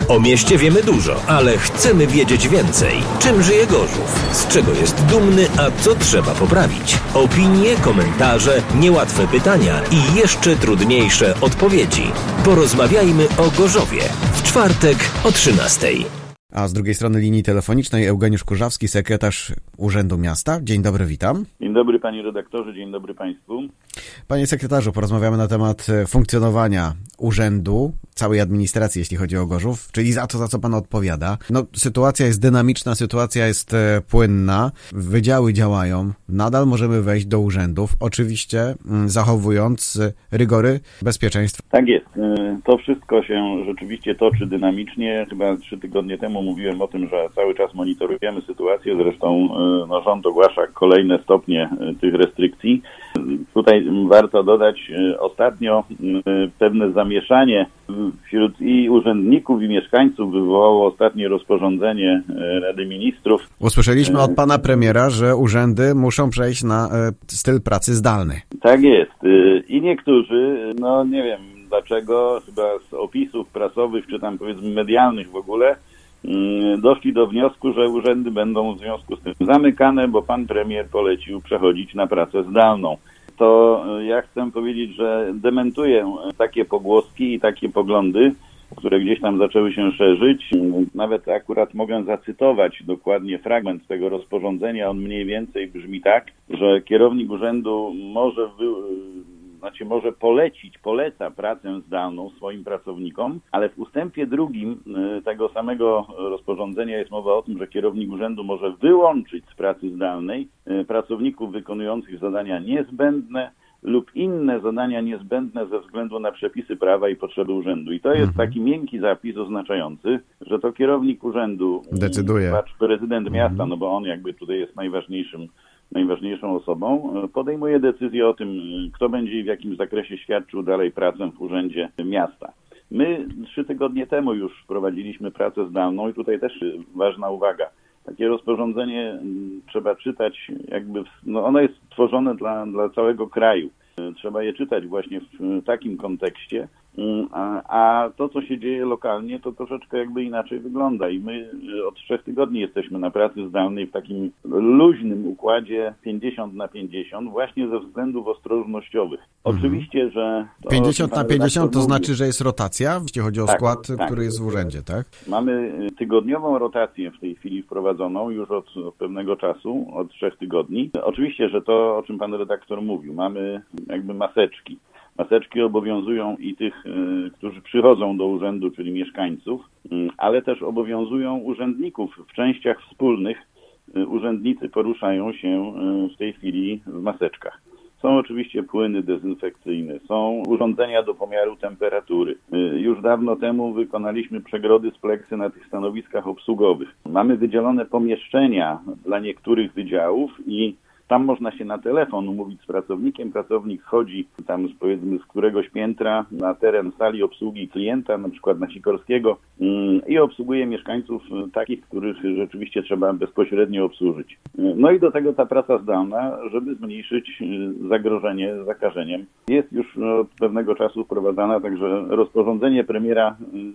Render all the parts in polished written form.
O mieście wiemy dużo, ale chcemy wiedzieć więcej. Czym żyje Gorzów? Z czego jest dumny, a co trzeba poprawić? Opinie, komentarze, niełatwe pytania i jeszcze trudniejsze odpowiedzi. Porozmawiajmy o Gorzowie w czwartek o 13:00. A z drugiej strony linii telefonicznej Eugeniusz Kurzawski, sekretarz Urzędu Miasta. Dzień dobry, witam. Dzień dobry panie redaktorze, dzień dobry państwu. Panie sekretarzu, porozmawiamy na temat funkcjonowania urzędu, całej administracji, jeśli chodzi o Gorzów, czyli za co pan odpowiada. No, sytuacja jest dynamiczna, sytuacja jest płynna, wydziały działają, nadal możemy wejść do urzędów, oczywiście zachowując rygory bezpieczeństwa. Tak jest. To wszystko się rzeczywiście toczy dynamicznie. Chyba 3 tygodnie temu mówiłem o tym, że cały czas monitorujemy sytuację. Zresztą rząd ogłasza kolejne stopnie tych restrykcji. Tutaj warto dodać, ostatnio pewne zamieszanie wśród i urzędników, i mieszkańców wywołało ostatnie rozporządzenie Rady Ministrów. Usłyszeliśmy od pana premiera, że urzędy muszą przejść na styl pracy zdalny. Tak jest. I niektórzy, no nie wiem dlaczego, chyba z opisów prasowych, czy tam powiedzmy medialnych w ogóle, doszli do wniosku, że urzędy będą w związku z tym zamykane, bo pan premier polecił przechodzić na pracę zdalną. To ja chcę powiedzieć, że dementuję takie pogłoski i takie poglądy, które gdzieś tam zaczęły się szerzyć. Nawet akurat mogę zacytować dokładnie fragment tego rozporządzenia. On mniej więcej brzmi tak, że kierownik urzędu może poleca pracę zdalną swoim pracownikom, ale w ustępie 2 tego samego rozporządzenia jest mowa o tym, że kierownik urzędu może wyłączyć z pracy zdalnej pracowników wykonujących zadania niezbędne lub inne zadania niezbędne ze względu na przepisy prawa i potrzeby urzędu. I to jest taki miękki zapis oznaczający, że to kierownik urzędu decyduje. Prezydent miasta, no bo on jakby tutaj jest najważniejszą osobą, podejmuje decyzję o tym, kto będzie i w jakim zakresie świadczył dalej pracę w urzędzie miasta. My 3 tygodnie temu już wprowadziliśmy pracę zdalną i tutaj też ważna uwaga. Takie rozporządzenie trzeba czytać ono jest tworzone dla całego kraju. Trzeba je czytać właśnie w takim kontekście, a to, co się dzieje lokalnie, to troszeczkę inaczej wygląda i my od 3 tygodni jesteśmy na pracy zdalnej w takim luźnym układzie 50/50 właśnie ze względów ostrożnościowych. Oczywiście, że... 50/50 to znaczy, że jest rotacja, jeśli chodzi o skład, który jest w urzędzie, tak? Mamy tygodniową rotację w tej chwili wprowadzoną już od pewnego czasu, od 3 tygodni. Oczywiście, że to, o czym pan redaktor mówił, mamy maseczki. Maseczki obowiązują i tych, którzy przychodzą do urzędu, czyli mieszkańców, ale też obowiązują urzędników. W częściach wspólnych urzędnicy poruszają się w tej chwili w maseczkach. Są oczywiście płyny dezynfekcyjne, są urządzenia do pomiaru temperatury. Już dawno temu wykonaliśmy przegrody z pleksy na tych stanowiskach obsługowych. Mamy wydzielone pomieszczenia dla niektórych wydziałów i tam można się na telefon umówić z pracownikiem. Pracownik schodzi tam z któregoś piętra na teren sali obsługi klienta, na przykład na Sikorskiego i obsługuje mieszkańców takich, których rzeczywiście trzeba bezpośrednio obsłużyć. No i do tego ta praca zdalna, żeby zmniejszyć zagrożenie zakażeniem. Jest już od pewnego czasu wprowadzana, także rozporządzenie premiera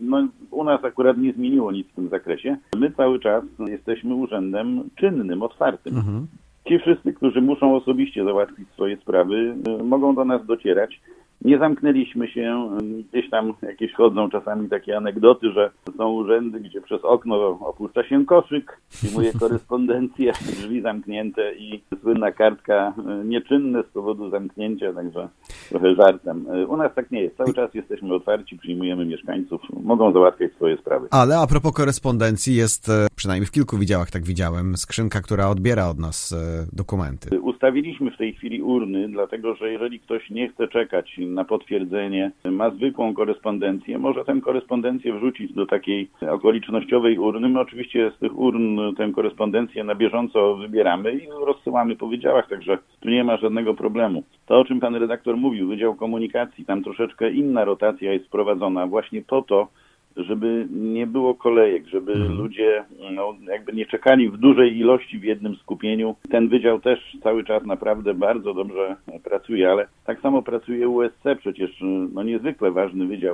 u nas akurat nie zmieniło nic w tym zakresie. My cały czas jesteśmy urzędem czynnym, otwartym. Ci wszyscy, którzy muszą osobiście załatwić swoje sprawy, mogą do nas docierać. Nie zamknęliśmy się, gdzieś tam jakieś chodzą czasami takie anegdoty, że są urzędy, gdzie przez okno opuszcza się koszyk, przyjmuje korespondencję, drzwi zamknięte i słynna kartka nieczynne z powodu zamknięcia, także trochę żartem. U nas tak nie jest. Cały czas jesteśmy otwarci, przyjmujemy mieszkańców, mogą załatwiać swoje sprawy. Ale a propos korespondencji jest, przynajmniej w kilku wydziałach tak widziałem, skrzynka, która odbiera od nas dokumenty. Ustawiliśmy w tej chwili urny, dlatego że jeżeli ktoś nie chce czekać na potwierdzenie, ma zwykłą korespondencję, może tę korespondencję wrzucić do takiej okolicznościowej urny. My oczywiście z tych urn tę korespondencję na bieżąco wybieramy i rozsyłamy po wydziałach, także tu nie ma żadnego problemu. To, o czym pan redaktor mówił, Wydział Komunikacji, tam troszeczkę inna rotacja jest prowadzona właśnie po to, żeby nie było kolejek, żeby ludzie nie czekali w dużej ilości w jednym skupieniu. Ten wydział też cały czas naprawdę bardzo dobrze pracuje, ale tak samo pracuje USC, przecież niezwykle ważny wydział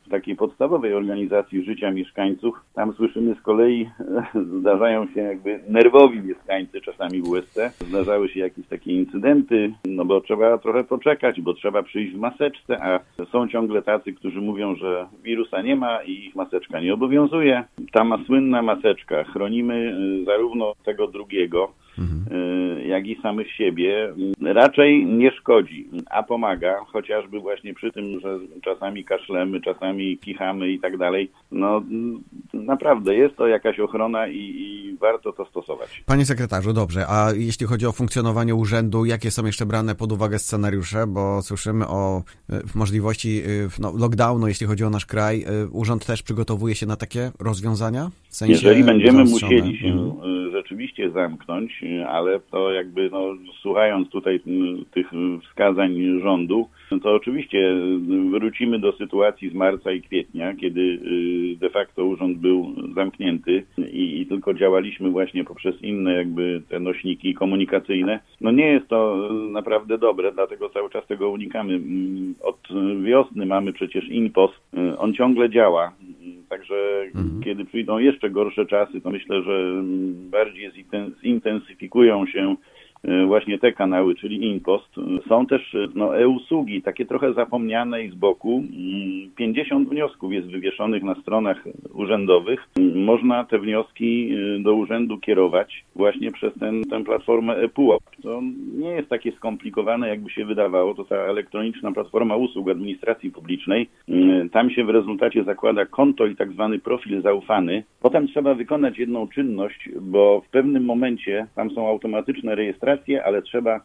w takiej podstawowej organizacji życia mieszkańców, tam słyszymy z kolei, zdarzają się jakby nerwowi mieszkańcy czasami w USC, zdarzały się jakieś takie incydenty, no bo trzeba trochę poczekać, bo trzeba przyjść w maseczce, a są ciągle tacy, którzy mówią, że wirusa nie ma i ich maseczka nie obowiązuje. Ta słynna maseczka, chronimy zarówno tego drugiego, jak i samych siebie, raczej nie szkodzi, a pomaga, chociażby właśnie przy tym, że czasami kaszlemy, czasami kichamy i tak dalej. No naprawdę jest to jakaś ochrona i warto to stosować. Panie sekretarzu, dobrze, a jeśli chodzi o funkcjonowanie urzędu, jakie są jeszcze brane pod uwagę scenariusze, bo słyszymy o możliwości lockdownu, jeśli chodzi o nasz kraj. Urząd też przygotowuje się na takie rozwiązania? W sensie jeżeli będziemy musieli się rzeczywiście zamknąć, ale to jakby słuchając tutaj tych wskazań rządu, to oczywiście wrócimy do sytuacji z marca i kwietnia, kiedy de facto urząd był zamknięty i tylko działaliśmy właśnie poprzez inne jakby te nośniki komunikacyjne. No nie jest to naprawdę dobre, dlatego cały czas tego unikamy. Od wiosny mamy przecież InPost, on ciągle działa. Także kiedy przyjdą jeszcze gorsze czasy, to myślę, że bardziej zintensyfikują się właśnie te kanały, czyli InPost. Są też e-usługi, takie trochę zapomniane i z boku. 50 wniosków jest wywieszonych na stronach urzędowych. Można te wnioski do urzędu kierować właśnie przez tę platformę ePUAP. To nie jest takie skomplikowane, jakby się wydawało. To ta elektroniczna platforma usług administracji publicznej. Tam się w rezultacie zakłada konto i tak zwany profil zaufany. Potem trzeba wykonać jedną czynność, bo w pewnym momencie tam są automatyczne rejestracje, ale trzeba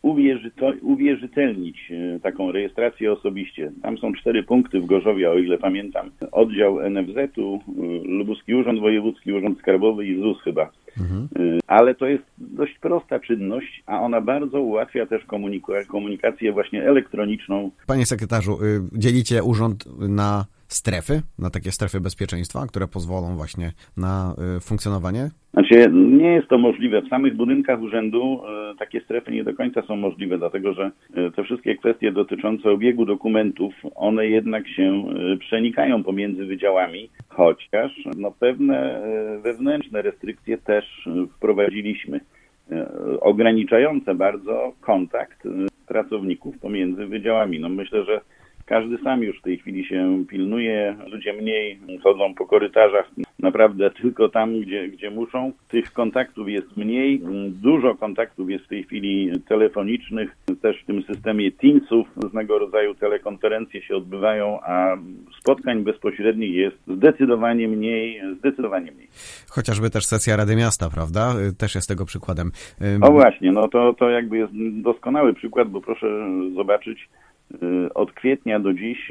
uwierzytelnić taką rejestrację osobiście. Tam są 4 punkty w Gorzowie, o ile pamiętam. Oddział NFZ-u, Lubuski Urząd Wojewódzki, Urząd Skarbowy i ZUS chyba. Ale to jest dość prosta czynność, a ona bardzo ułatwia też komunikację właśnie elektroniczną. Panie sekretarzu, dzielicie urząd na strefy, na takie strefy bezpieczeństwa, które pozwolą właśnie na funkcjonowanie? Znaczy, nie jest to możliwe. W samych budynkach urzędu takie strefy nie do końca są możliwe, dlatego że te wszystkie kwestie dotyczące obiegu dokumentów, one jednak się przenikają pomiędzy wydziałami, chociaż pewne wewnętrzne restrykcje też wprowadziliśmy, ograniczające bardzo kontakt pracowników pomiędzy wydziałami. Myślę, że każdy sam już w tej chwili się pilnuje, ludzie mniej chodzą po korytarzach, naprawdę tylko tam, gdzie muszą. Tych kontaktów jest mniej, dużo kontaktów jest w tej chwili telefonicznych, też w tym systemie Teamsów, różnego rodzaju telekonferencje się odbywają, a spotkań bezpośrednich jest zdecydowanie mniej. Chociażby też sesja Rady Miasta, prawda? Też jest tego przykładem. O właśnie, to jakby jest doskonały przykład, bo proszę zobaczyć, od kwietnia do dziś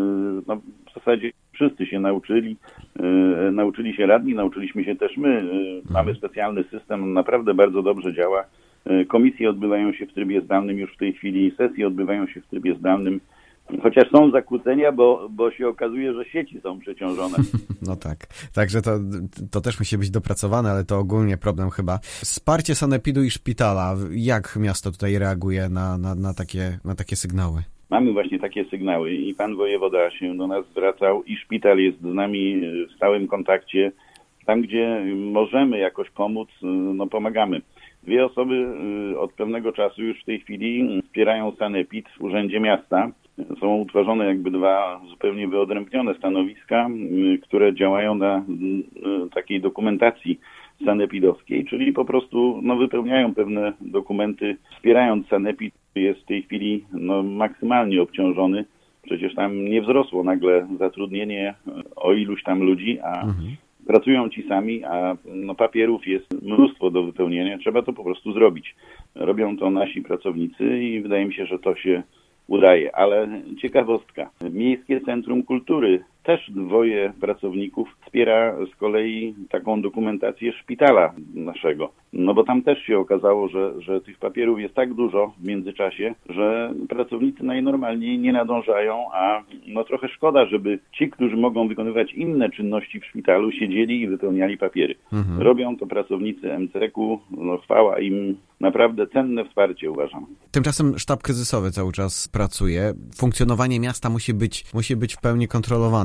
w zasadzie wszyscy się nauczyli się radni, nauczyliśmy się też my. Mamy specjalny system, naprawdę bardzo dobrze działa. Komisje odbywają się w trybie zdalnym już w tej chwili, sesje odbywają się w trybie zdalnym. Chociaż są zakłócenia, bo się okazuje, że sieci są przeciążone. No tak. Także to też musi być dopracowane, ale to ogólnie problem chyba. Wsparcie sanepidu i szpitala. Jak miasto tutaj reaguje na takie sygnały? Mamy właśnie takie sygnały i pan wojewoda się do nas zwracał i szpital jest z nami w stałym kontakcie. Tam, gdzie możemy jakoś pomóc, pomagamy. 2 osoby od pewnego czasu już w tej chwili wspierają sanepid w Urzędzie Miasta. Są utworzone jakby 2 zupełnie wyodrębnione stanowiska, które działają na takiej dokumentacji sanepidowskiej, czyli po prostu wypełniają pewne dokumenty, wspierając sanepid. Jest w tej chwili maksymalnie obciążony. Przecież tam nie wzrosło nagle zatrudnienie o iluś tam ludzi, a pracują ci sami, a papierów jest mnóstwo do wypełnienia. Trzeba to po prostu zrobić. Robią to nasi pracownicy i wydaje mi się, że to się udaje. Ale ciekawostka. Miejskie Centrum Kultury też 2 pracowników wspiera z kolei taką dokumentację szpitala naszego. Bo tam też się okazało, że tych papierów jest tak dużo w międzyczasie, że pracownicy najnormalniej nie nadążają, a trochę szkoda, żeby ci, którzy mogą wykonywać inne czynności w szpitalu, siedzieli i wypełniali papiery. Robią to pracownicy MCK-u, chwała im, naprawdę cenne wsparcie, uważam. Tymczasem sztab kryzysowy cały czas pracuje. Funkcjonowanie miasta musi być w pełni kontrolowane.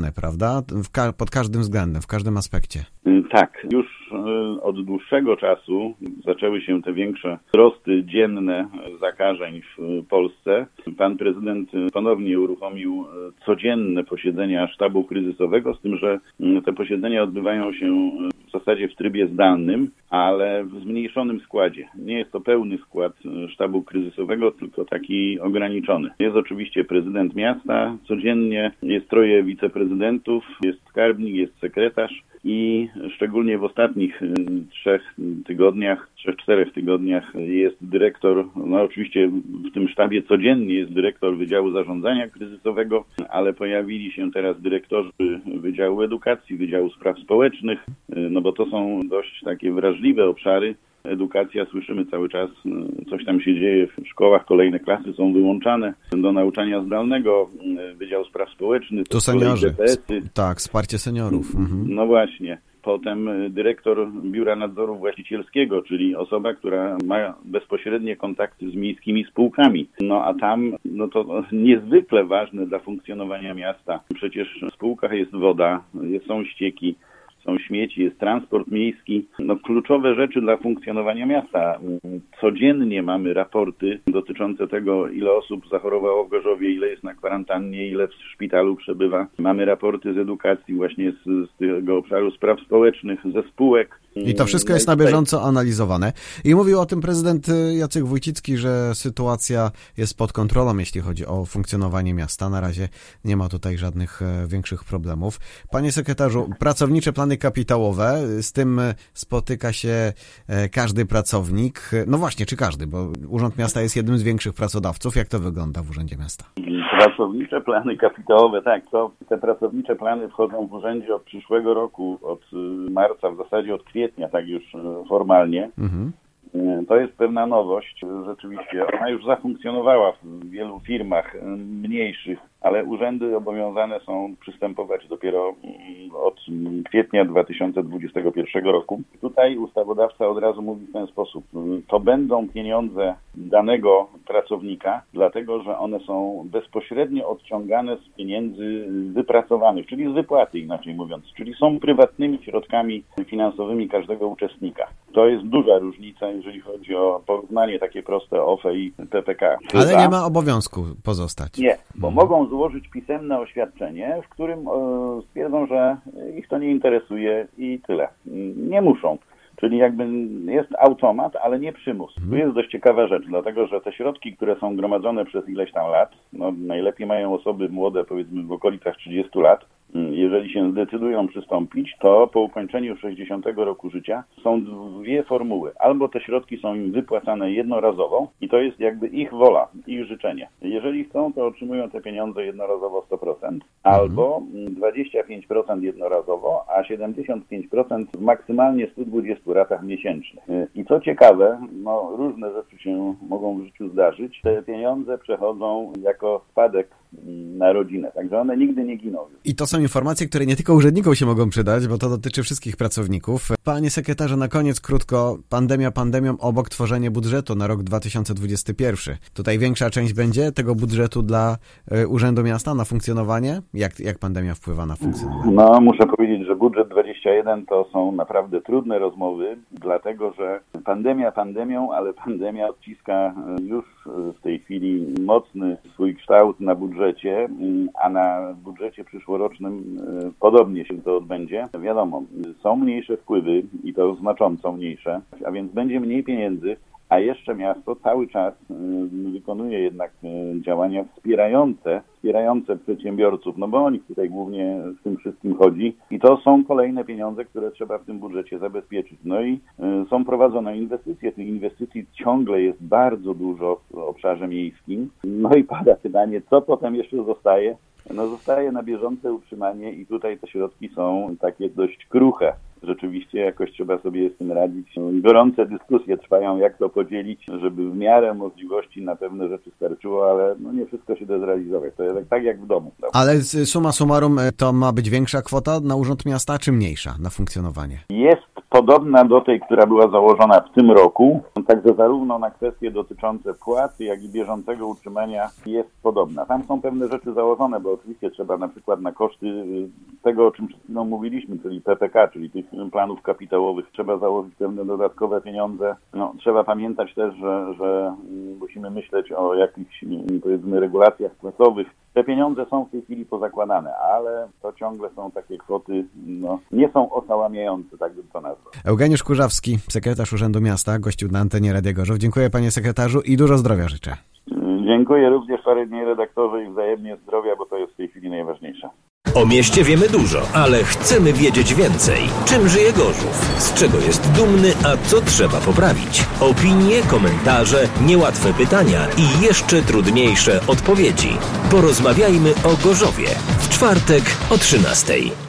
usprawnione, prawda? Pod każdym względem, w każdym aspekcie. Tak, już od dłuższego czasu zaczęły się te większe wzrosty dzienne zakażeń w Polsce. Pan prezydent ponownie uruchomił codzienne posiedzenia sztabu kryzysowego, z tym, że te posiedzenia odbywają się w zasadzie w trybie zdalnym, ale w zmniejszonym składzie. Nie jest to pełny skład sztabu kryzysowego, tylko taki ograniczony. Jest oczywiście prezydent miasta, codziennie jest 3 wiceprezydentów, jest skarbnik, jest sekretarz i szczególnie w ostatnich 3-4 tygodniach jest dyrektor, no oczywiście w tym sztabie codziennie jest dyrektor Wydziału Zarządzania Kryzysowego, ale pojawili się teraz dyrektorzy Wydziału Edukacji, Wydziału Spraw Społecznych, no bo to są dość takie wrażliwe obszary. Edukacja, słyszymy cały czas, coś tam się dzieje w szkołach, kolejne klasy są wyłączane do nauczania zdalnego, Wydział Spraw Społecznych, to seniorzy, tak, wsparcie seniorów. No właśnie. Potem dyrektor Biura Nadzoru Właścicielskiego, czyli osoba, która ma bezpośrednie kontakty z miejskimi spółkami. No a tam, no to niezwykle ważne dla funkcjonowania miasta. Przecież w spółkach jest woda, są ścieki, są śmieci, jest transport miejski. No kluczowe rzeczy dla funkcjonowania miasta. Codziennie mamy raporty dotyczące tego, ile osób zachorowało w Gorzowie, ile jest na kwarantannie, ile w szpitalu przebywa. Mamy raporty z edukacji, właśnie z tego obszaru spraw społecznych, ze spółek. I to wszystko jest na bieżąco analizowane. I mówił o tym prezydent Jacek Wójcicki, że sytuacja jest pod kontrolą, jeśli chodzi o funkcjonowanie miasta. Na razie nie ma tutaj żadnych większych problemów. Panie sekretarzu, pracownicze plany kapitałowe, z tym spotyka się każdy pracownik. No właśnie, czy każdy, bo Urząd Miasta jest jednym z większych pracodawców. Jak to wygląda w Urzędzie Miasta? Pracownicze plany kapitałowe, tak. Te pracownicze plany wchodzą w urzędzie od przyszłego roku, od marca, w zasadzie od kwietnia, tak już formalnie. To jest pewna nowość. Rzeczywiście ona już zafunkcjonowała w wielu firmach mniejszych, ale urzędy obowiązane są przystępować dopiero od kwietnia 2021 roku. Tutaj ustawodawca od razu mówi w ten sposób. To będą pieniądze danego pracownika, dlatego że one są bezpośrednio odciągane z pieniędzy wypracowanych, czyli z wypłaty, inaczej mówiąc. Czyli są prywatnymi środkami finansowymi każdego uczestnika. To jest duża różnica, jeżeli chodzi o porównanie takie proste OFE i PPK. Ale nie ma obowiązku pozostać. Nie, bo mogą złożyć pisemne oświadczenie, w którym stwierdzą, że ich to nie interesuje i tyle. Nie muszą. Czyli jakby jest automat, ale nie przymus. Tu jest dość ciekawa rzecz, dlatego że te środki, które są gromadzone przez ileś tam lat, no najlepiej mają osoby młode, powiedzmy w okolicach 30 lat, jeżeli się zdecydują przystąpić, to po ukończeniu 60 roku życia są 2 formuły. Albo te środki są im wypłacane jednorazowo i to jest jakby ich wola, ich życzenie. Jeżeli chcą, to otrzymują te pieniądze jednorazowo 100%, albo 25% jednorazowo, a 75% w maksymalnie 120 ratach miesięcznych. I co ciekawe, no różne rzeczy się mogą w życiu zdarzyć. Te pieniądze przechodzą jako spadek na rodzinę, także one nigdy nie giną. I to są informacje, które nie tylko urzędnikom się mogą przydać, bo to dotyczy wszystkich pracowników. Panie sekretarzu, na koniec krótko, pandemia pandemią, obok tworzenie budżetu na rok 2021. Tutaj większa część będzie tego budżetu dla Urzędu Miasta na funkcjonowanie? Jak pandemia wpływa na funkcjonowanie? No, muszę powiedzieć, że budżet 21 to są naprawdę trudne rozmowy, dlatego że pandemia pandemią, ale pandemia odciska już w tej chwili mocny swój kształt na budżecie, a na budżecie przyszłorocznym podobnie się to odbędzie. Wiadomo, są mniejsze wpływy i to znacząco mniejsze, a więc będzie mniej pieniędzy, a jeszcze miasto cały czas wykonuje jednak działania wspierające przedsiębiorców, no bo o nich tutaj głównie w tym wszystkim chodzi i to są kolejne pieniądze, które trzeba w tym budżecie zabezpieczyć. No i są prowadzone inwestycje, tych inwestycji ciągle jest bardzo dużo w obszarze miejskim. No i pada pytanie, co potem jeszcze zostaje? No zostaje na bieżące utrzymanie i tutaj te środki są takie dość kruche. Rzeczywiście jakoś trzeba sobie z tym radzić. Gorące dyskusje trwają, jak to podzielić, żeby w miarę możliwości na pewne rzeczy starczyło, ale no nie wszystko się da zrealizować. To jest tak jak w domu. Prawda? Ale summa summarum to ma być większa kwota na Urząd Miasta, czy mniejsza na funkcjonowanie? Jest podobna do tej, która była założona w tym roku. także zarówno na kwestie dotyczące płacy, jak i bieżącego utrzymania jest podobna. Tam są pewne rzeczy założone, bo oczywiście trzeba na przykład na koszty tego, o czym przed chwilą mówiliśmy, czyli PPK, czyli tych planów kapitałowych, trzeba założyć pewne dodatkowe pieniądze. Trzeba pamiętać też, że musimy myśleć o jakichś, powiedzmy, regulacjach płacowych. Te pieniądze są w tej chwili pozakładane, ale to ciągle są takie kwoty, nie są oszałamiające, tak bym to nazwał. Eugeniusz Kurzawski, sekretarz Urzędu Miasta, gościł na antenie Radia Gorzów. Dziękuję, panie sekretarzu, i dużo zdrowia życzę. Dziękuję również, panie redaktorze, i wzajemnie zdrowia, bo to jest w tej chwili najważniejsze. O mieście wiemy dużo, ale chcemy wiedzieć więcej. Czym żyje Gorzów? Z czego jest dumny, a co trzeba poprawić? Opinie, komentarze, niełatwe pytania i jeszcze trudniejsze odpowiedzi. Porozmawiajmy o Gorzowie w czwartek o 13:00.